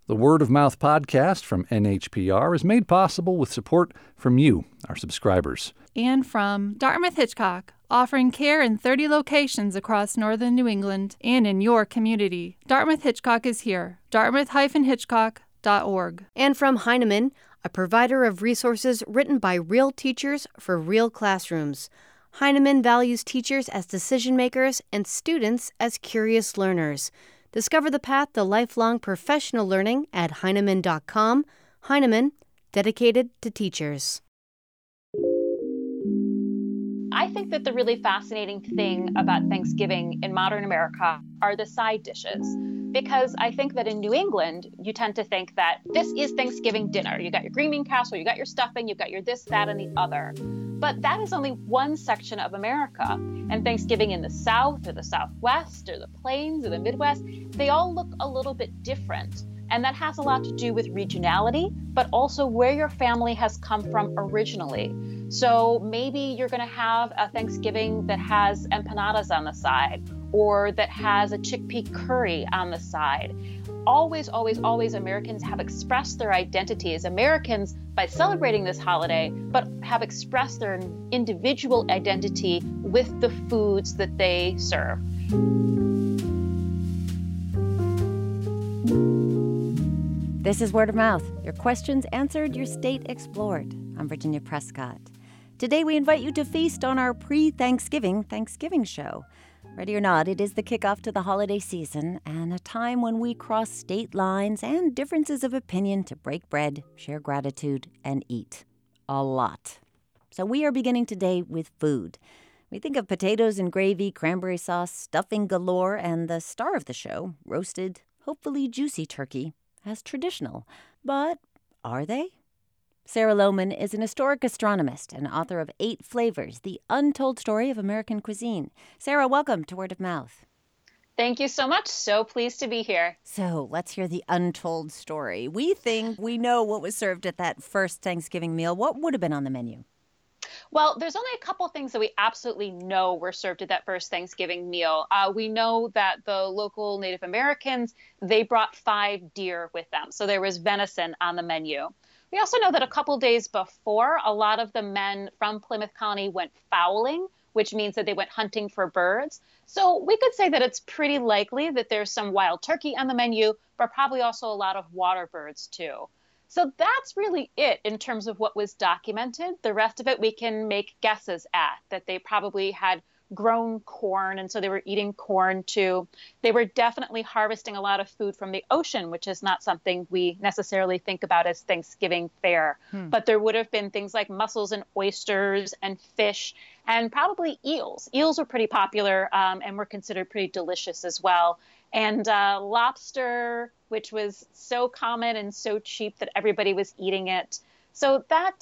The Word of Mouth podcast from NHPR is made possible with support from you, our subscribers. And from Dartmouth Hitchcock, offering care in 30 locations across northern New England and in your community. Dartmouth Hitchcock is here. Dartmouth-Hitchcock.org. And from Heinemann, a provider of resources written by real teachers for real classrooms. Heinemann values teachers as decision makers and students as curious learners. Discover the path to lifelong professional learning at Heinemann.com. Heinemann, dedicated to teachers. I think that the really fascinating thing about Thanksgiving in modern America are the side dishes. Because I think that in New England, you tend to think that this is Thanksgiving dinner. You got your green bean casserole, you got your stuffing, you've got your this, that, and the other. But that is only one section of America. And Thanksgiving in the South or the Southwest or the Plains or the Midwest, they all look a little bit different. And that has a lot to do with regionality, but also where your family has come from originally. So maybe you're going to have a Thanksgiving that has empanadas on the side, or that has a chickpea curry on the side. Always, always, always Americans have expressed their identity as Americans by celebrating this holiday, but have expressed their individual identity with the foods that they serve. This is Word of Mouth. Your questions answered, your state explored. I'm Virginia Prescott. Today we invite you to feast on our pre-Thanksgiving Thanksgiving show. Ready or not, it is the kickoff to the holiday season and a time when we cross state lines and differences of opinion to break bread, share gratitude, and eat. A lot. So we are beginning today with food. We think of potatoes and gravy, cranberry sauce, stuffing galore, and the star of the show, roasted, hopefully juicy turkey, as traditional. But are they? Sarah Lohman is an historic gastronomist and author of 8 Flavors, The Untold Story of American Cuisine. Sarah, welcome to Word of Mouth. Thank you so much. So pleased to be here. So let's hear the untold story. We think we know what was served at that first Thanksgiving meal. What would have been on the menu? Well, there's only a couple things that we absolutely know were served at that first Thanksgiving meal. We know that the local Native Americans, they brought 5 deer with them. So there was venison on the menu. We also know that a couple days before, a lot of the men from Plymouth Colony went fowling, which means that they went hunting for birds. So we could say that it's pretty likely that there's some wild turkey on the menu, but probably also a lot of water birds too. So that's really it in terms of what was documented. The rest of it we can make guesses at, that they probably had grown corn, and so they were eating corn too. They were definitely harvesting a lot of food from the ocean, which is not something we necessarily think about as Thanksgiving fare. But there would have been things like mussels and oysters and fish and probably eels. Eels were pretty popular and were considered pretty delicious as well. And lobster, which was so common and so cheap that everybody was eating it. So that,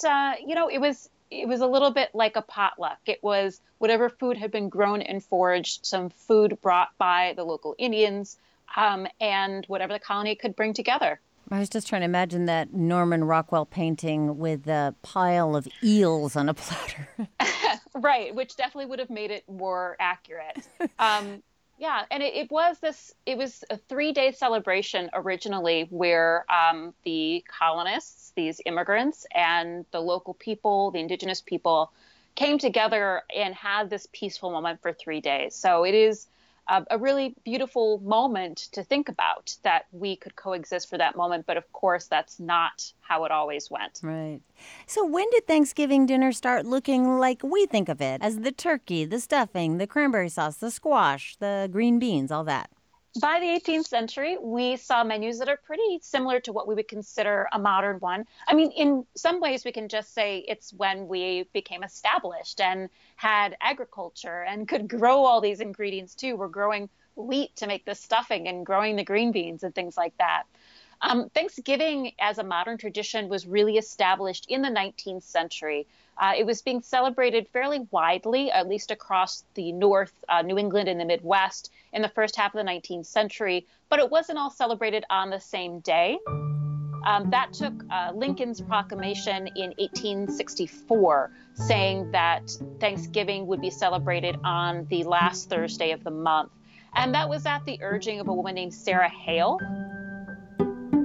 it was a little bit like a potluck. It was whatever food had been grown and foraged, some food brought by the local Indians, and whatever the colony could bring together. I was just trying to imagine that Norman Rockwell painting with a pile of eels on a platter. Right, which definitely would have made it more accurate. Yeah, and it was a 3-day celebration originally where the colonists, these immigrants, and the local people, the indigenous people, came together and had this peaceful moment for 3 days. So it is a really beautiful moment to think about, that we could coexist for that moment. But of course, that's not how it always went. Right. So when did Thanksgiving dinner start looking like we think of it, as the turkey, the stuffing, the cranberry sauce, the squash, the green beans, all that? By the 18th century, we saw menus that are pretty similar to what we would consider a modern one. I mean, in some ways, we can just say it's when we became established and had agriculture and could grow all these ingredients too. We're growing wheat to make the stuffing and growing the green beans and things like that. Thanksgiving as a modern tradition was really established in the 19th century. It was being celebrated fairly widely, at least across the North, New England and the Midwest in the first half of the 19th century, but it wasn't all celebrated on the same day. That took Lincoln's proclamation in 1864, saying that Thanksgiving would be celebrated on the last Thursday of the month. And that was at the urging of a woman named Sarah Hale, who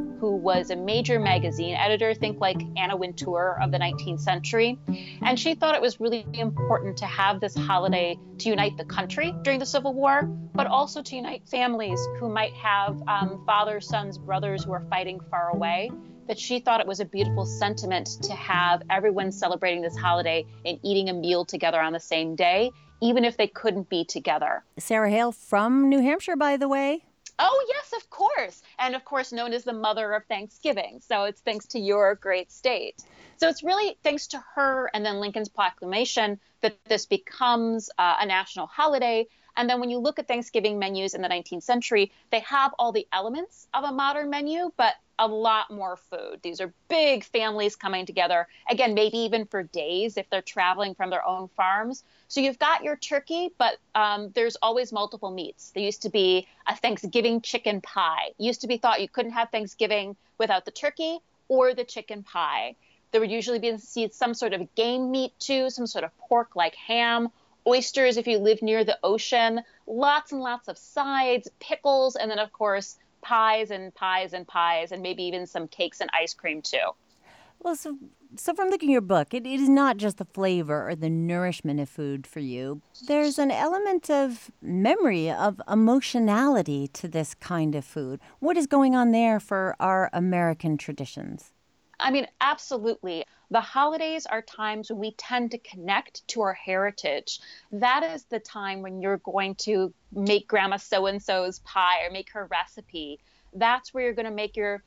was a major magazine editor, think like Anna Wintour of the 19th century. And she thought it was really important to have this holiday to unite the country during the Civil War, but also to unite families who might have fathers, sons, brothers who are fighting far away. That she thought it was a beautiful sentiment to have everyone celebrating this holiday and eating a meal together on the same day, even if they couldn't be together. Sarah Hale from New Hampshire, by the way. Oh, yes, of course. And of course, known as the mother of Thanksgiving. So it's thanks to your great state. So it's really thanks to her and then Lincoln's proclamation that this becomes a national holiday. And then when you look at Thanksgiving menus in the 19th century, they have all the elements of a modern menu, but a lot more food. These are big families coming together, again, maybe even for days if they're traveling from their own farms. So you've got your turkey, but there's always multiple meats. There used to be a Thanksgiving chicken pie. It used to be thought you couldn't have Thanksgiving without the turkey or the chicken pie. There would usually be some sort of game meat too, some sort of pork like ham, oysters if you live near the ocean, lots and lots of sides, pickles, and then of course, pies and pies and pies, and maybe even some cakes and ice cream too. Well, so from looking at your book, it is not just the flavor or the nourishment of food for you. There's an element of memory, of emotionality to this kind of food. What is going on there for our American traditions? I mean, absolutely. The holidays are times when we tend to connect to our heritage. That is the time when you're going to make Grandma so-and-so's pie or make her recipe. That's where you're going to make your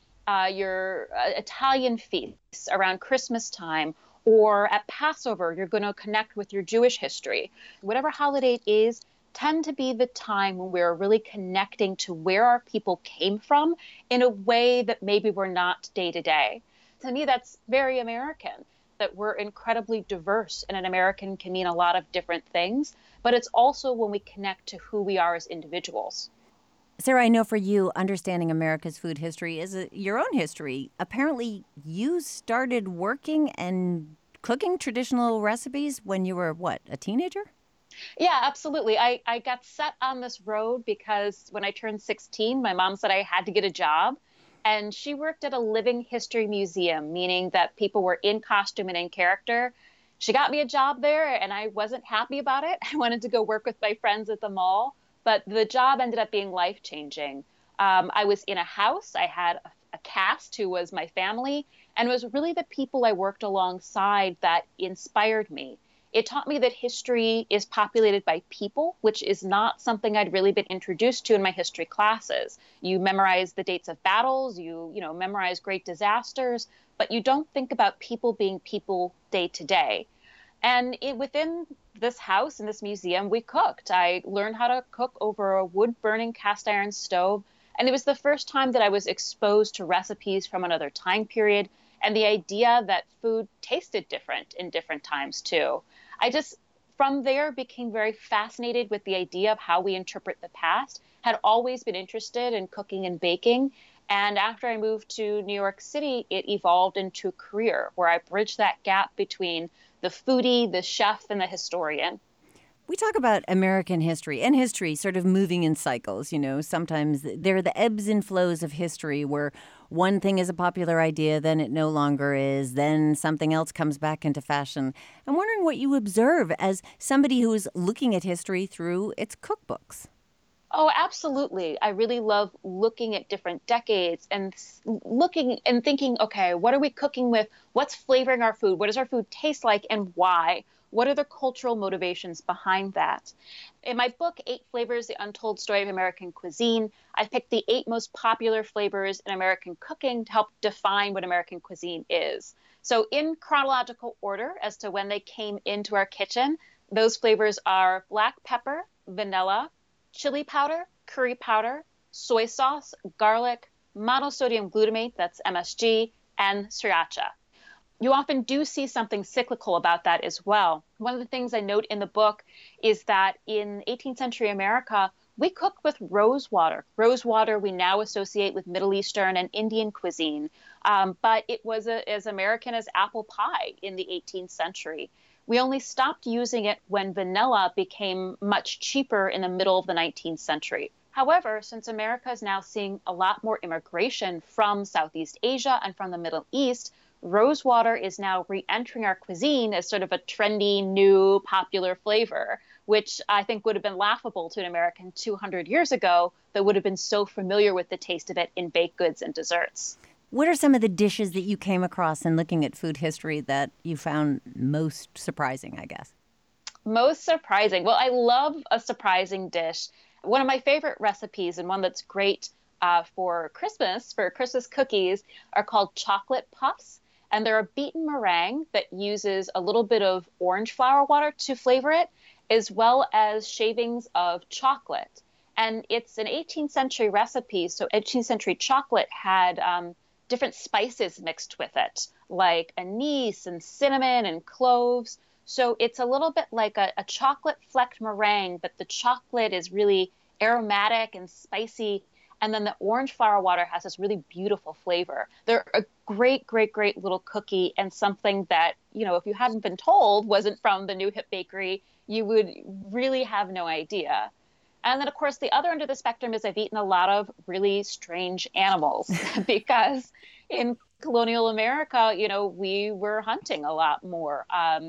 Italian feasts around Christmas time, or at Passover, you're going to connect with your Jewish history. Whatever holiday it is, tend to be the time when we're really connecting to where our people came from in a way that maybe we're not day to day. To me, that's very American, that we're incredibly diverse, and an American can mean a lot of different things, but it's also when we connect to who we are as individuals. Sarah, I know for you, understanding America's food history is your own history. Apparently, you started working and cooking traditional recipes when you were, a teenager? Yeah, absolutely. I got set on this road because when I turned 16, my mom said I had to get a job. And she worked at a living history museum, meaning that people were in costume and in character. She got me a job there, and I wasn't happy about it. I wanted to go work with my friends at the mall, but the job ended up being life-changing. I was in a house. I had a cast who was my family, and it was really the people I worked alongside that inspired me. It taught me that history is populated by people, which is not something I'd really been introduced to in my history classes. You memorize the dates of battles, you memorize great disasters, but you don't think about people being people day to day. And within this house, in this museum, we cooked. I learned how to cook over a wood-burning cast iron stove, and it was the first time that I was exposed to recipes from another time period, and the idea that food tasted different in different times too. I just, from there, became very fascinated with the idea of how we interpret the past, had always been interested in cooking and baking. And after I moved to New York City, it evolved into a career where I bridged that gap between the foodie, the chef, and the historian. We talk about American history and history sort of moving in cycles. Sometimes there are the ebbs and flows of history where one thing is a popular idea, then it no longer is, then something else comes back into fashion. I'm wondering what you observe as somebody who is looking at history through its cookbooks. Oh, absolutely. I really love looking at different decades and looking and thinking, okay, what are we cooking with? What's flavoring our food? What does our food taste like and why? What are the cultural motivations behind that? In my book, 8 Flavors, The Untold Story of American Cuisine, I picked the 8 most popular flavors in American cooking to help define what American cuisine is. So in chronological order as to when they came into our kitchen, those flavors are black pepper, vanilla, chili powder, curry powder, soy sauce, garlic, monosodium glutamate, that's MSG, and sriracha. You often do see something cyclical about that as well. One of the things I note in the book is that in 18th century America, we cooked with rose water. Rose water we now associate with Middle Eastern and Indian cuisine, but it was as American as apple pie in the 18th century. We only stopped using it when vanilla became much cheaper in the middle of the 19th century. However, since America is now seeing a lot more immigration from Southeast Asia and from the Middle East, rosewater is now re-entering our cuisine as sort of a trendy, new, popular flavor, which I think would have been laughable to an American 200 years ago that would have been so familiar with the taste of it in baked goods and desserts. What are some of the dishes that you came across in looking at food history that you found most surprising, I guess? Most surprising. Well, I love a surprising dish. One of my favorite recipes, and one that's great for Christmas cookies, are called chocolate puffs. And they're a beaten meringue that uses a little bit of orange flower water to flavor it, as well as shavings of chocolate. And it's an 18th century recipe. So 18th century chocolate had different spices mixed with it, like anise and cinnamon and cloves. So it's a little bit like a chocolate flecked meringue, but the chocolate is really aromatic and spicy. And then the orange flower water has this really beautiful flavor. They're a great, great, great little cookie, and something that, if you hadn't been told wasn't from the new hip bakery, you would really have no idea. And then, of course, the other end of the spectrum is I've eaten a lot of really strange animals because in colonial America, we were hunting a lot more.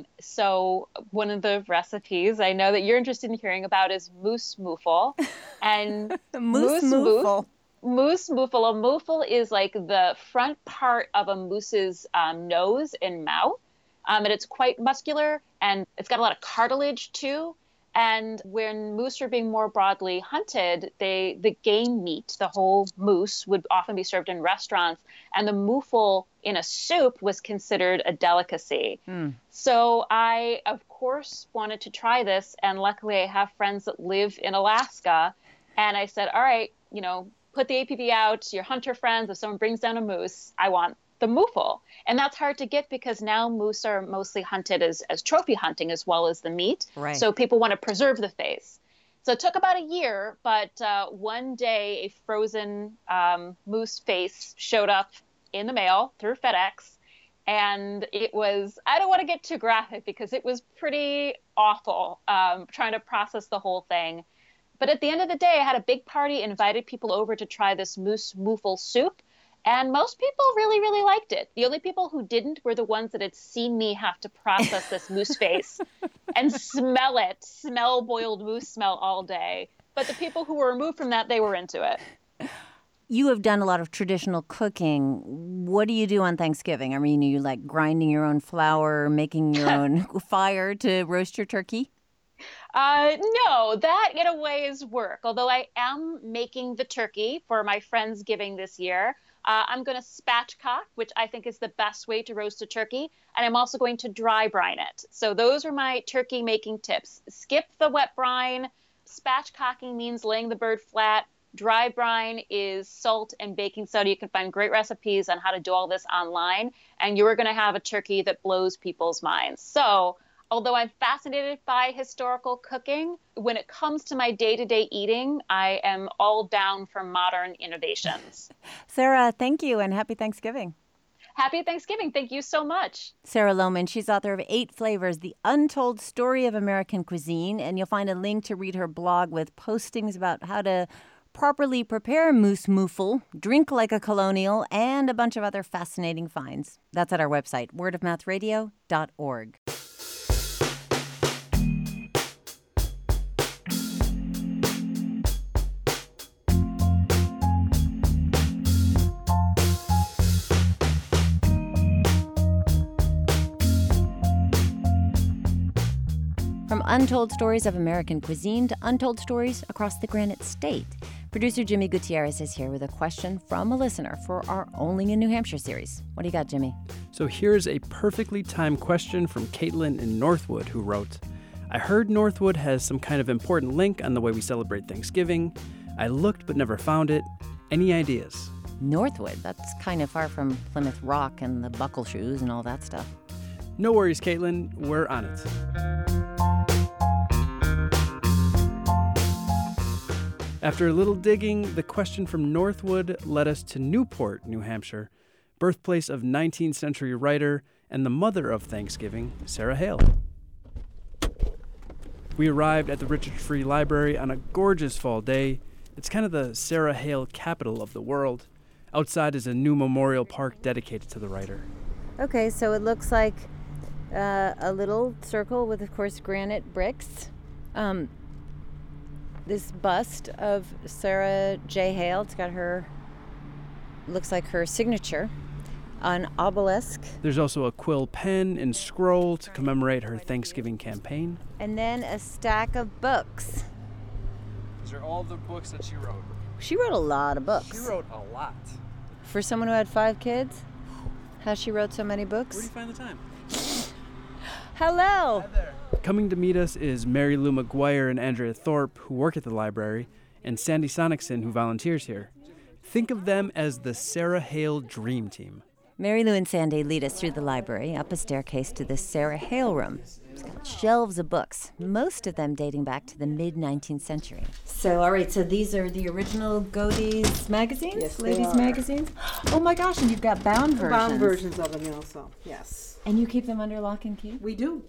So one of the recipes I know that you're interested in hearing about is moose moufle. And moose moufle. Moose moufle. A moufle is like the front part of a moose's nose and mouth. And it's quite muscular, and it's got a lot of cartilage too. And when moose are being more broadly hunted, the game meat, the whole moose, would often be served in restaurants. And the moufle in a soup was considered a delicacy. So I, of course, wanted to try this. And luckily, I have friends that live in Alaska. And I said, all right, put the APB out, your hunter friends. If someone brings down a moose, I want the moufle. And that's hard to get because now moose are mostly hunted as trophy hunting as well as the meat. Right. So people want to preserve the face. So it took about a year, but one day a frozen moose face showed up in the mail through FedEx. And it was, I don't want to get too graphic because it was pretty awful trying to process the whole thing. But at the end of the day, I had a big party, invited people over to try this moose moufle soup. And most people really, really liked it. The only people who didn't were the ones that had seen me have to process this moose face and smell boiled moose smell all day. But the people who were removed from that, they were into it. You have done a lot of traditional cooking. What do you do on Thanksgiving? I mean, are you like grinding your own flour, making your own fire to roast your turkey? No, that in a way is work. Although I am making the turkey for my Friendsgiving this year. I'm going to spatchcock, which I think is the best way to roast a turkey. And I'm also going to dry brine it. So those are my turkey making tips. Skip the wet brine. Spatchcocking means laying the bird flat. Dry brine is salt and baking soda. You can find great recipes on how to do all this online. And you're going to have a turkey that blows people's minds. So although I'm fascinated by historical cooking, when it comes to my day-to-day eating, I am all down for modern innovations. Sarah, thank you, and happy Thanksgiving. Happy Thanksgiving. Thank you so much. Sarah Lohman, she's author of 8 Flavors, The Untold Story of American Cuisine, and you'll find a link to read her blog with postings about how to properly prepare moose moufle, drink like a colonial, and a bunch of other fascinating finds. That's at our website, wordofmouthradio.org. From untold stories of American cuisine to untold stories across the Granite State, producer Jimmy Gutierrez is here with a question from a listener for our Only in New Hampshire series. What do you got, Jimmy? So here's a perfectly timed question from Caitlin in Northwood, who wrote, I heard Northwood has some kind of important link on the way we celebrate Thanksgiving. I looked but never found it. Any ideas? Northwood? That's kind of far from Plymouth Rock and the buckle shoes and all that stuff. No worries, Caitlin. We're on it. After a little digging, the question from Northwood led us to Newport, New Hampshire, birthplace of 19th century writer and the mother of Thanksgiving, Sarah Hale. We arrived at the Richard Free Library on a gorgeous fall day, It's kind of the Sarah Hale capital of the world. Outside is a new memorial park dedicated to the writer. Okay, so it looks like a little circle with, of course, granite bricks. This bust of Sarah J. Hale, it's got looks like her signature, an obelisk. There's also a quill pen and scroll to commemorate her Thanksgiving campaign. And then a stack of books. These are all the books that she wrote. She wrote a lot of books. She wrote a lot. For someone who had 5 kids, how she wrote so many books? Where do you find the time? Hello. Hi there. Coming to meet us is Mary Lou McGuire and Andrea Thorpe, who work at the library, and Sandy Sonicson, who volunteers here. Think of them as the Sarah Hale Dream Team. Mary Lou and Sandy lead us through the library, up a staircase to the Sarah Hale room. It's got shelves of books, most of them dating back to the mid-19th century. So, all right, so these are the original Godey's magazines? Yes, Ladies' they are. magazines? Oh my gosh, and you've got bound versions. Bound versions of them also, yes. And you keep them under lock and key? We do.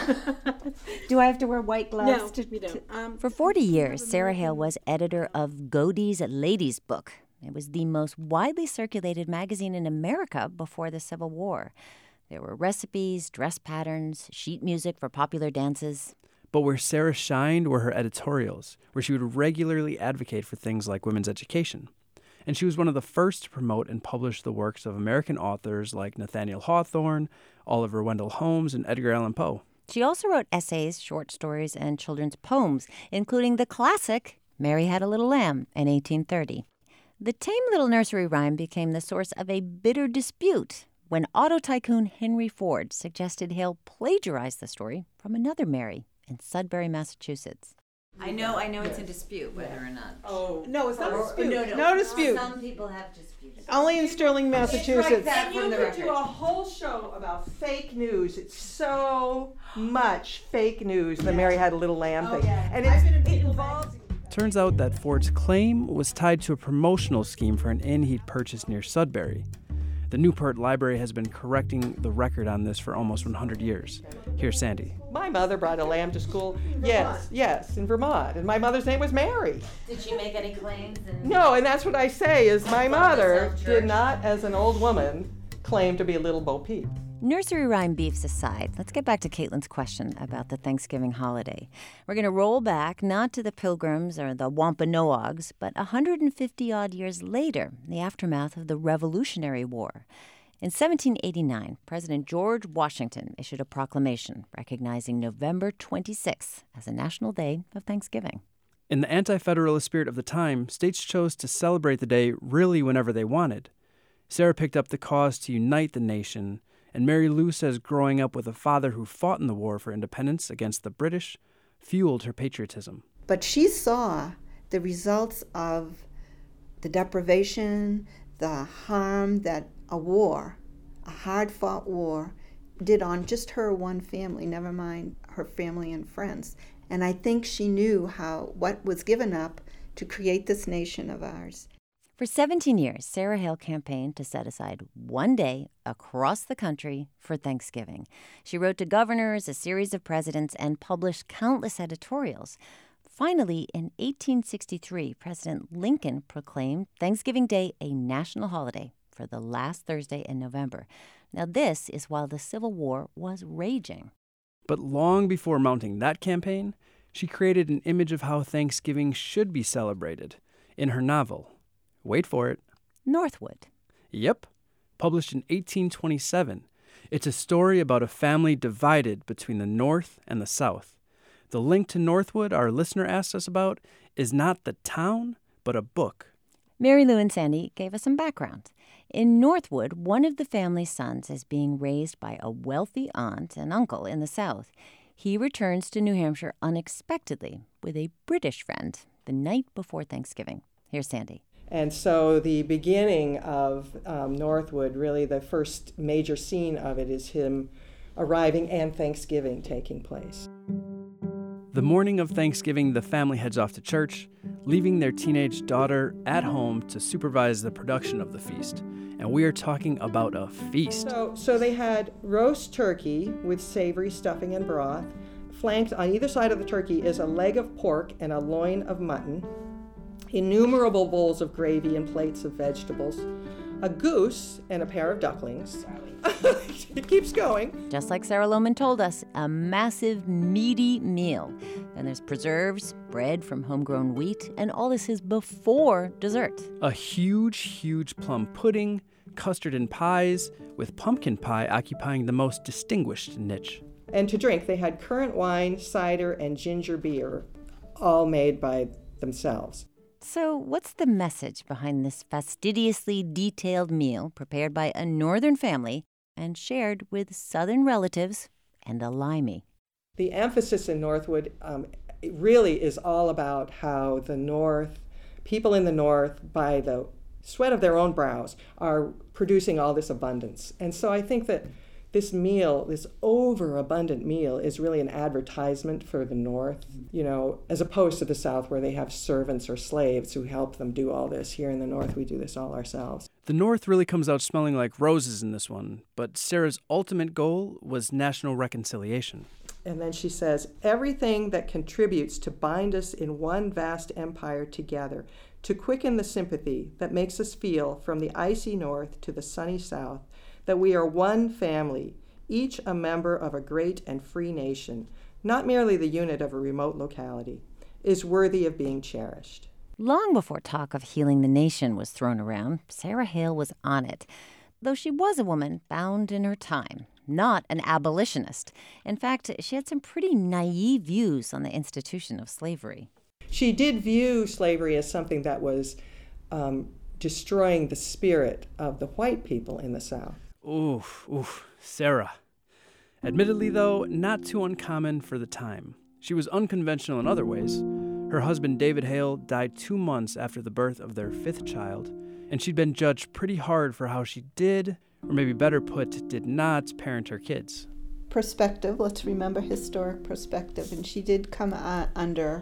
Do I have to wear white gloves? No, we don't. For 40 years, Sarah Hale was editor of Godey's Ladies' Book. It was the most widely circulated magazine in America before the Civil War. There were recipes, dress patterns, sheet music for popular dances. But where Sarah shined were her editorials, where she would regularly advocate for things like women's education. And she was one of the first to promote and publish the works of American authors like Nathaniel Hawthorne, Oliver Wendell Holmes, and Edgar Allan Poe. She also wrote essays, short stories, and children's poems, including the classic Mary Had a Little Lamb in 1830. The tame little nursery rhyme became the source of a bitter dispute when auto tycoon Henry Ford suggested Hale plagiarize the story from another Mary in Sudbury, Massachusetts. I know it's a dispute whether or not. Oh, no, it's not a dispute. No. No dispute. Some people have disputed. Only in Sterling, Massachusetts. that And from you the could record. do a whole show about fake news. It's so much fake news, the Mary Had a Little Lamb thing. And it involves... Turns out that Ford's claim was tied to a promotional scheme for an inn he'd purchased near Sudbury. The Newport Library has been correcting the record on this for almost 100 years. Here's Sandy. My mother brought a lamb to school. Yes, in Vermont. And my mother's name was Mary. Did she make any claims? No, and that's what I say is my mother Self-church. did not, as an old woman, claim to be a little Bo Peep. Nursery rhyme beefs aside, let's get back to Caitlin's question about the Thanksgiving holiday. We're going to roll back not to the Pilgrims or the Wampanoags, but 150-odd years later, in the aftermath of the Revolutionary War. In 1789, President George Washington issued a proclamation recognizing November 26th as a national day of Thanksgiving. In the anti-federalist spirit of the time, states chose to celebrate the day really whenever they wanted. Sarah picked up the cause to unite the nation, and Mary Lou says growing up with a father who fought in the war for independence against the British fueled her patriotism. But she saw the results of the deprivation, the harm that a war, a hard-fought war, did on just her one family, never mind her family and friends. And I think she knew what was given up to create this nation of ours. For 17 years, Sarah Hale campaigned to set aside one day across the country for Thanksgiving. She wrote to governors, a series of presidents, and published countless editorials. Finally, in 1863, President Lincoln proclaimed Thanksgiving Day a national holiday for the last Thursday in November. Now, this is while the Civil War was raging. But long before mounting that campaign, she created an image of how Thanksgiving should be celebrated in her novel. Wait for it. Northwood. Yep. Published in 1827. It's a story about a family divided between the North and the South. The link to Northwood our listener asked us about is not the town, but a book. Mary Lou and Sandy gave us some background. In Northwood, one of the family's sons is being raised by a wealthy aunt and uncle in the South. He returns to New Hampshire unexpectedly with a British friend the night before Thanksgiving. Here's Sandy. And so the beginning of Northwood, really the first major scene of it is him arriving and Thanksgiving taking place. The morning of Thanksgiving, the family heads off to church, leaving their teenage daughter at home to supervise the production of the feast. And we are talking about a feast. So they had roast turkey with savory stuffing and broth. Flanked on either side of the turkey is a leg of pork and a loin of mutton. innumerable bowls of gravy and plates of vegetables, a goose and a pair of ducklings. It keeps going. Just like Sarah Lohman told us, a massive, meaty meal. And there's preserves, bread from homegrown wheat, and all this is before dessert. A huge, huge plum pudding, custard and pies, with pumpkin pie occupying the most distinguished niche. And to drink, they had currant wine, cider, and ginger beer, all made by themselves. So what's the message behind this fastidiously detailed meal prepared by a northern family and shared with southern relatives and a limey? The emphasis in Northwood it really is all about how the North, people in the North, by the sweat of their own brows, are producing all this abundance. And so I think that this meal, this overabundant meal, is really an advertisement for the North, as opposed to the South where they have servants or slaves who help them do all this. Here in the North, we do this all ourselves. The North really comes out smelling like roses in this one, but Sarah's ultimate goal was national reconciliation. And then she says, everything that contributes to bind us in one vast empire together, to quicken the sympathy that makes us feel from the icy North to the sunny South, that we are one family, each a member of a great and free nation, not merely the unit of a remote locality, is worthy of being cherished. Long before talk of healing the nation was thrown around, Sarah Hale was on it, though she was a woman bound in her time, not an abolitionist. In fact, she had some pretty naive views on the institution of slavery. She did view slavery as something that was destroying the spirit of the white people in the South. Oof, Sarah. Admittedly, though, not too uncommon for the time. She was unconventional in other ways. Her husband, David Hale, died 2 months after the birth of their 5th child, and she'd been judged pretty hard for how she did, or maybe better put, did not parent her kids. Perspective, let's remember historic perspective, and she did come under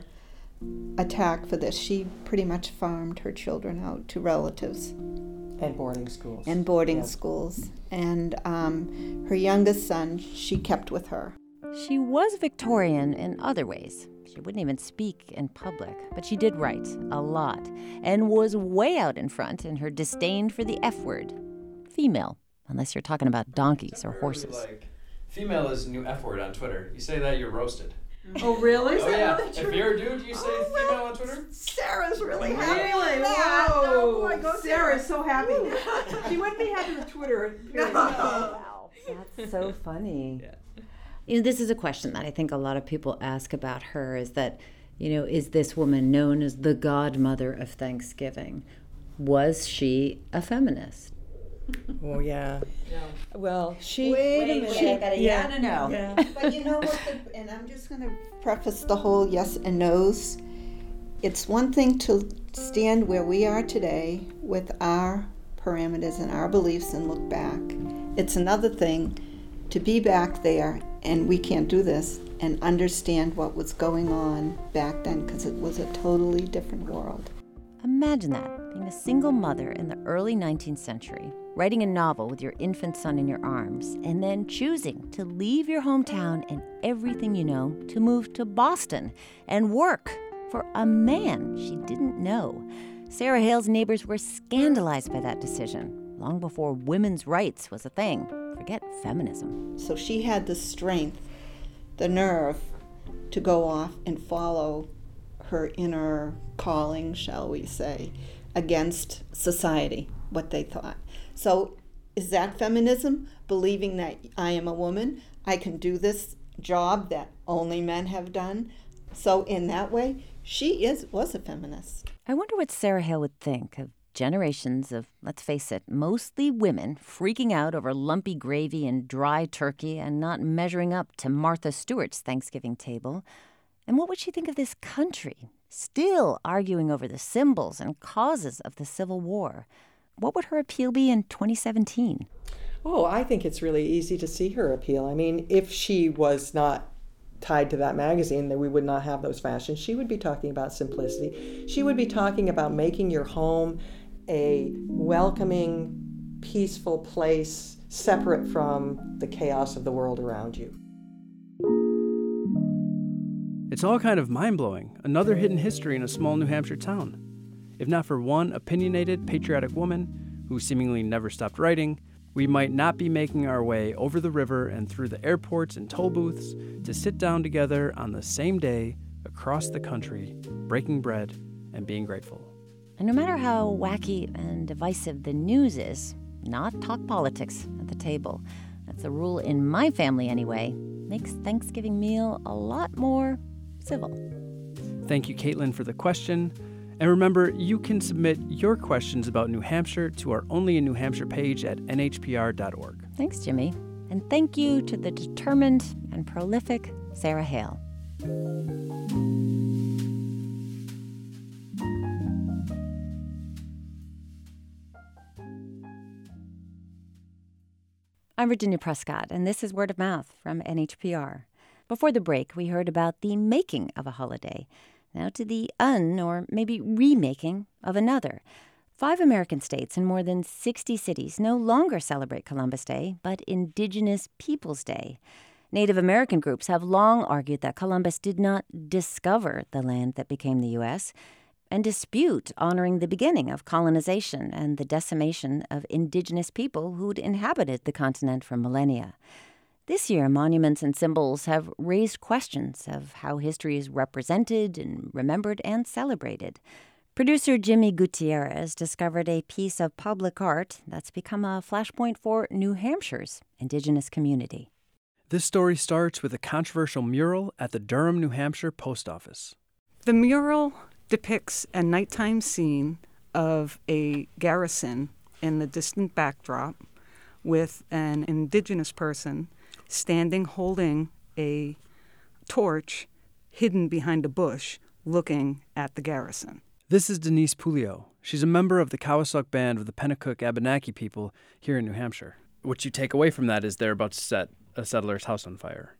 attack for this. She pretty much farmed her children out to relatives. And boarding schools. Schools. And her youngest son, she kept with her. She was Victorian in other ways. She wouldn't even speak in public, but she did write a lot and was way out in front in her disdain for the F word. Female, unless you're talking about donkeys or horses. Female is a new F word on Twitter. You say that, you're roasted. Oh, really? Oh, yeah. If you're a dude, you say female on Twitter? Sarah's really happy. Really? Wow. Oh, boy, go Sarah's so happy. She wouldn't be happy with Twitter. Wow. That's so funny. Yeah. This is a question that I think a lot of people ask about her, is that, is this woman known as the godmother of Thanksgiving? Was she a feminist? Oh, yeah. No. Well, she... Wait a minute. I got a yeah and a no. Yeah. But you know what, and I'm just going to preface the whole yes and no's. It's one thing to stand where we are today with our parameters and our beliefs and look back. It's another thing to be back there, and we can't do this, and understand what was going on back then, because it was a totally different world. Imagine that, being a single mother in the early 19th century, writing a novel with your infant son in your arms, and then choosing to leave your hometown and everything you know to move to Boston and work for a man she didn't know. Sarah Hale's neighbors were scandalized by that decision, long before women's rights was a thing. Forget feminism. So she had the strength, the nerve, to go off and follow her inner calling, shall we say, against society, what they thought. So is that feminism? Believing that I am a woman, I can do this job that only men have done? So in that way, she was a feminist. I wonder what Sarah Hale would think of generations of, let's face it, mostly women freaking out over lumpy gravy and dry turkey and not measuring up to Martha Stewart's Thanksgiving table. And what would she think of this country, still arguing over the symbols and causes of the Civil War? What would her appeal be in 2017? Oh, I think it's really easy to see her appeal. I mean, if she was not tied to that magazine, then we would not have those fashions. She would be talking about simplicity. She would be talking about making your home a welcoming, peaceful place separate from the chaos of the world around you. It's all kind of mind-blowing. Another hidden history in a small New Hampshire town. If not for one opinionated, patriotic woman who seemingly never stopped writing, we might not be making our way over the river and through the airports and toll booths to sit down together on the same day across the country, breaking bread and being grateful. And no matter how wacky and divisive the news is, not talk politics at the table. That's a rule in my family anyway. Makes Thanksgiving meal a lot more civil. Thank you, Caitlin, for the question. And remember, you can submit your questions about New Hampshire to our Only in New Hampshire page at nhpr.org. Thanks, Jimmy. And thank you to the determined and prolific Sarah Hale. I'm Virginia Prescott, and this is Word of Mouth from NHPR. Before the break, we heard about the making of a holiday. Now to the or maybe remaking of another. 5 American states and more than 60 cities no longer celebrate Columbus Day, but Indigenous Peoples Day. Native American groups have long argued that Columbus did not discover the land that became the U.S., and dispute honoring the beginning of colonization and the decimation of indigenous people who'd inhabited the continent for millennia. This year, monuments and symbols have raised questions of how history is represented and remembered and celebrated. Producer Jimmy Gutierrez discovered a piece of public art that's become a flashpoint for New Hampshire's indigenous community. This story starts with a controversial mural at the Durham, New Hampshire post office. The mural depicts a nighttime scene of a garrison in the distant backdrop with an indigenous person standing holding a torch hidden behind a bush looking at the garrison. This is Denise Pulio. She's a member of the Cowasuk Band of the Pennacook Abenaki people here in New Hampshire. What you take away from that is they're about to set a settler's house on fire.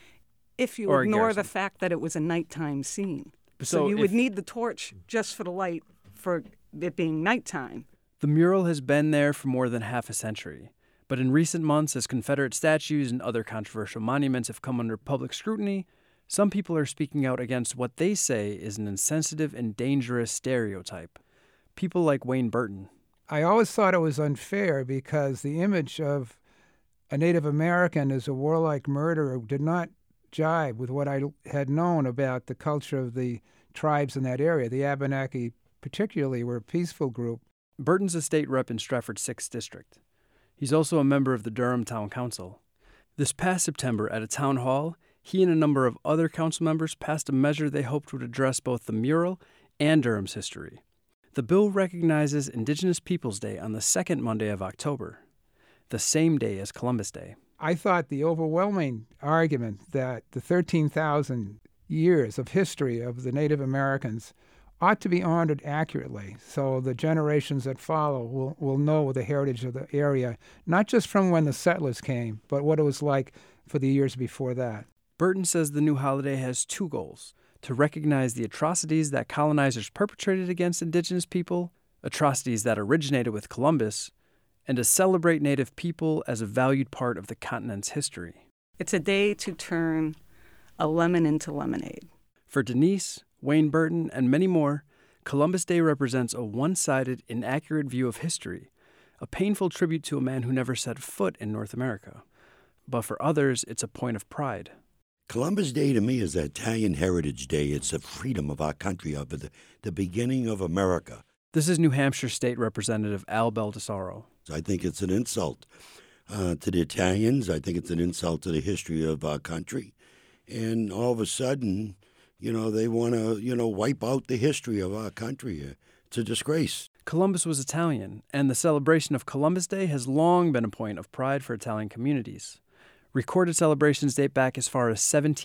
If you ignore the fact that it was a nighttime scene. So you would need the torch just for the light for it being nighttime. The mural has been there for more than half a century. But in recent months, as Confederate statues and other controversial monuments have come under public scrutiny, some people are speaking out against what they say is an insensitive and dangerous stereotype. People like Wayne Burton. I always thought it was unfair because the image of a Native American as a warlike murderer did not jibe with what I had known about the culture of the tribes in that area. The Abenaki particularly were a peaceful group. Burton's a state rep in Stratford's 6th District. He's also a member of the Durham Town Council. This past September at a town hall, he and a number of other council members passed a measure they hoped would address both the mural and Durham's history. The bill recognizes Indigenous Peoples Day on the second Monday of October, the same day as Columbus Day. I thought the overwhelming argument that the 13,000 years of history of the Native Americans ought to be honored accurately so the generations that follow will know the heritage of the area, not just from when the settlers came, but what it was like for the years before that. Burton says the new holiday has 2 goals: to recognize the atrocities that colonizers perpetrated against Indigenous people, atrocities that originated with Columbus, and to celebrate Native people as a valued part of the continent's history. It's a day to turn a lemon into lemonade. For Denise, Wayne Burton, and many more, Columbus Day represents a one-sided, inaccurate view of history, a painful tribute to a man who never set foot in North America. But for others, it's a point of pride. Columbus Day to me is an Italian Heritage Day. It's the freedom of our country, of the beginning of America. This is New Hampshire State Representative Al Baldessaro. I think it's an insult to the Italians. I think it's an insult to the history of our country. And all of a sudden, they want to, wipe out the history of our country. It's a disgrace. Columbus was Italian, and the celebration of Columbus Day has long been a point of pride for Italian communities. Recorded celebrations date back as far as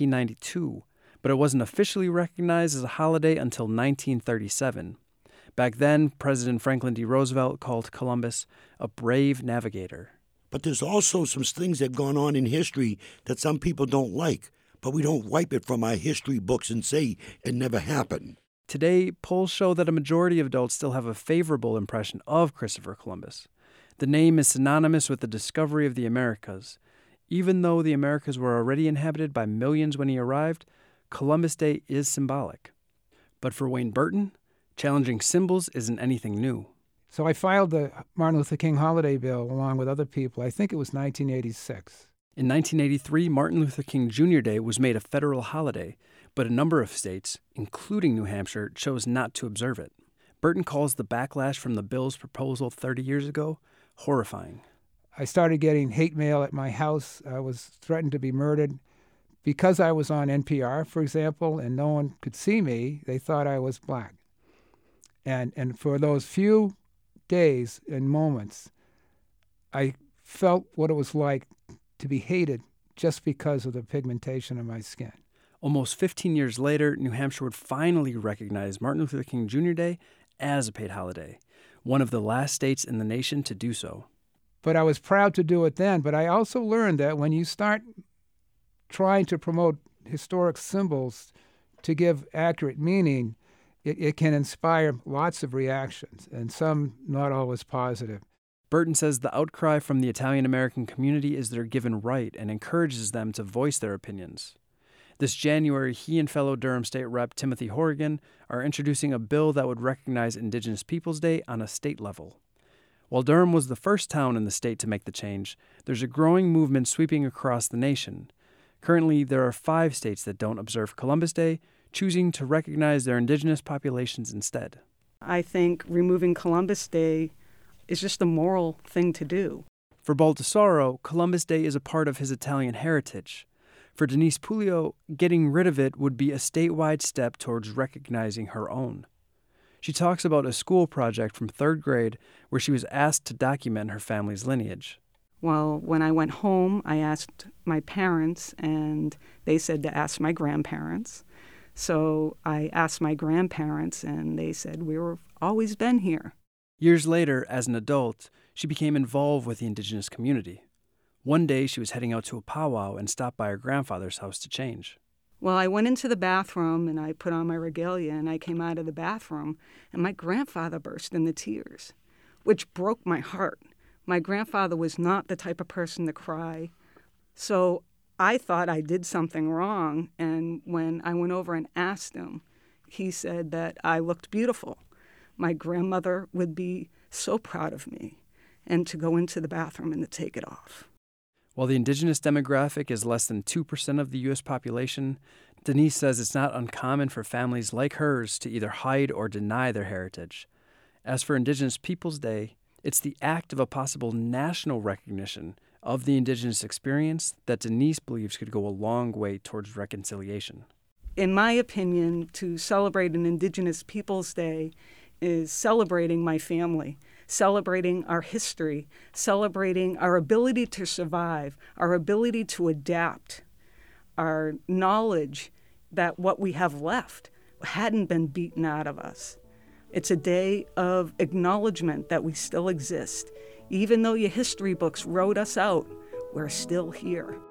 1792, but it wasn't officially recognized as a holiday until 1937. Back then, President Franklin D. Roosevelt called Columbus a brave navigator. But there's also some things that have gone on in history that some people don't like, but we don't wipe it from our history books and say it never happened. Today, polls show that a majority of adults still have a favorable impression of Christopher Columbus. The name is synonymous with the discovery of the Americas. Even though the Americas were already inhabited by millions when he arrived, Columbus Day is symbolic. But for Wayne Burton, Challenging symbols isn't anything new. So I filed the Martin Luther King holiday bill along with other people. I think it was 1986. In 1983, Martin Luther King Jr. Day was made a federal holiday, but a number of states, including New Hampshire, chose not to observe it. Burton calls the backlash from the bill's proposal 30 years ago horrifying. I started getting hate mail at my house. I was threatened to be murdered. Because I was on NPR, for example, and no one could see me, they thought I was black. And for those few days and moments, I felt what it was like to be hated just because of the pigmentation of my skin. Almost 15 years later, New Hampshire would finally recognize Martin Luther King Jr. Day as a paid holiday, one of the last states in the nation to do so. But I was proud to do it then. But I also learned that when you start trying to promote historic symbols to give accurate meaning, it can inspire lots of reactions, and some not always positive. Burton says the outcry from the Italian-American community is their given right and encourages them to voice their opinions. This January, he and fellow Durham State Rep. Timothy Horrigan are introducing a bill that would recognize Indigenous Peoples Day on a state level. While Durham was the first town in the state to make the change, there's a growing movement sweeping across the nation. Currently, there are 5 states that don't observe Columbus Day, choosing to recognize their indigenous populations instead. I think removing Columbus Day is just a moral thing to do. For Baldassaro, Columbus Day is a part of his Italian heritage. For Denise Pulio, getting rid of it would be a statewide step towards recognizing her own. She talks about a school project from 3rd grade where she was asked to document her family's lineage. Well, when I went home, I asked my parents, and they said to ask my grandparents. So I asked my grandparents, and they said, we've always been here. Years later, as an adult, she became involved with the indigenous community. One day, she was heading out to a powwow and stopped by her grandfather's house to change. Well, I went into the bathroom, and I put on my regalia, and I came out of the bathroom, and my grandfather burst into tears, which broke my heart. My grandfather was not the type of person to cry. So I thought I did something wrong, and when I went over and asked him, he said that I looked beautiful. My grandmother would be so proud of me, and to go into the bathroom and to take it off. While the indigenous demographic is less than 2% of the U.S. population, Denise says it's not uncommon for families like hers to either hide or deny their heritage. As for Indigenous Peoples Day, it's the act of a possible national recognition of the indigenous experience that Denise believes could go a long way towards reconciliation. In my opinion, to celebrate an Indigenous Peoples Day is celebrating my family, celebrating our history, celebrating our ability to survive, our ability to adapt, our knowledge that what we have left hadn't been beaten out of us. It's a day of acknowledgement that we still exist. Even though your history books wrote us out, we're still here.